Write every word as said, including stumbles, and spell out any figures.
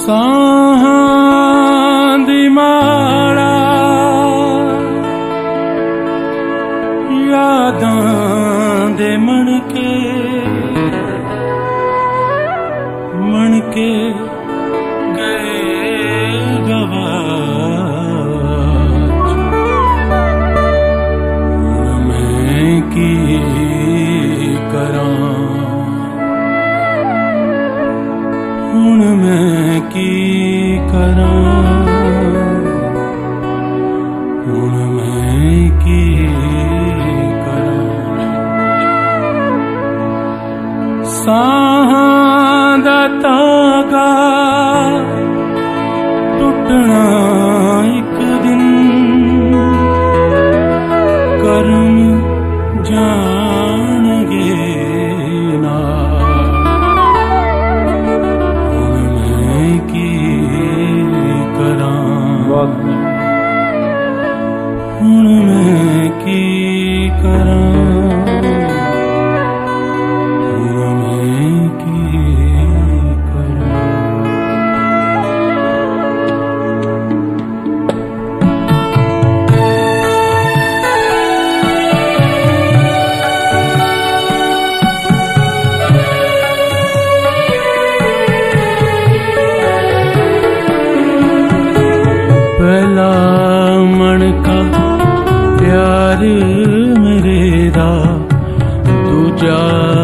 ਸਾਹਾਂ ਦੀ ਮਾਲਾ ਯਾਦਾਂ ਦੇ ਮਣਕੇ ਮਣਕੇ ਗਏ ਗਵਾਚ। ਹੁਣ ਮੈਂ ਕੀ ਕਰਾਂ, ਹੁਣ ਮੈਂ ਕੀ ਕਰਾਂ, ਹੁਣ ਮੈਂ ਕੀ ਕਰਾਂ। ਸਾਹਾਂ ਦਾ ਤਾਗਾ ਟੁੱਟਣਾ ਇੱਕ ਦਿਨ, ਕਰਮ ਜਾਣਗੇ ਨਾ। ਹੁਣ ਮੈਂ ਕੀ ਕਰਾਂ, ਹੁਣ ਮੈਂ ਕੀ ਕਰਾਂ। ਪਹਿਲਾ ਮਣਕਾ प्यार मेरे दा, दूजा